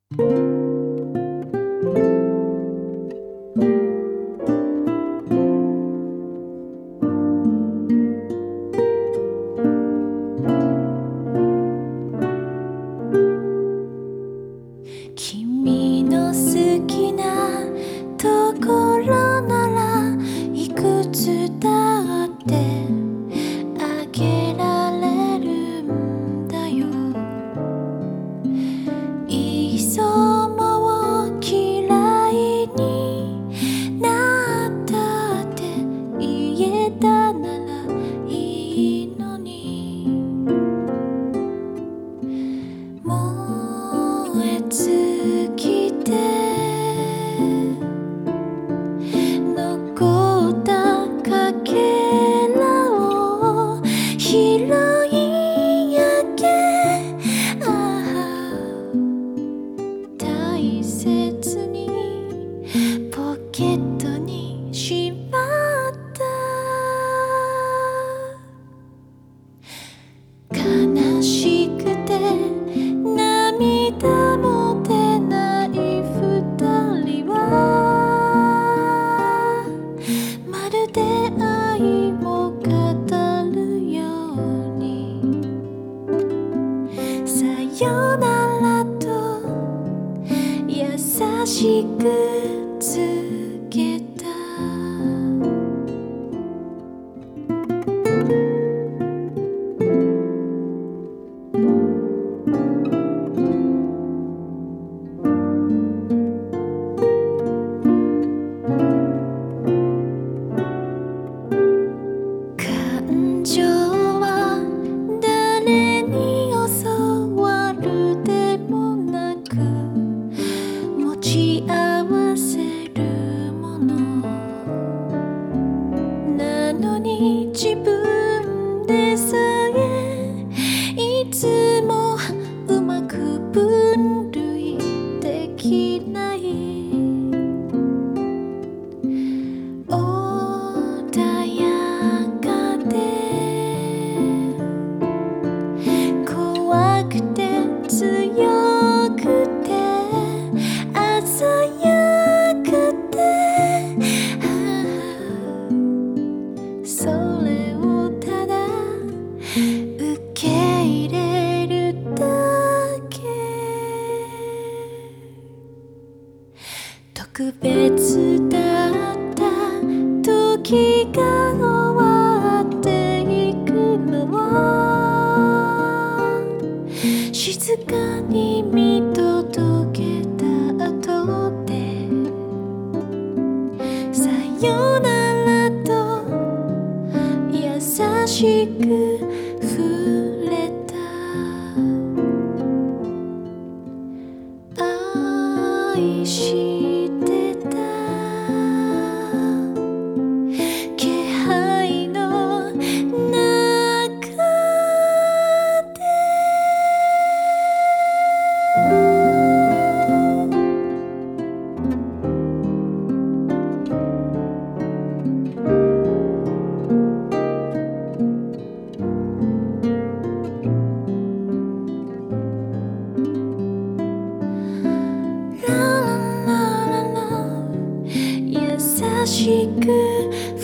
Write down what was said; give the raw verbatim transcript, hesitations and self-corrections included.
君の好きなところならいくつだってあげられるんだよ。いっそもう嫌いになったって言えたならいいのに。燃え尽きて残ったかけらを拾い上げ、ああ大切にポケットにしまった。悲しくて涙も出ない二人はまるで愛を語るようにさよならと優しく告げた。感情は誰に教わるでもなく持ち合わせるものなのに、自分でさえいつもうまく分類できない。怖くて強くて鮮やくて、ああそれをただ受け入れるだけ。特別だった時が終わっていくのを静かに見届けた後でさよならと優しく触れた。愛してた気配の中で。優しく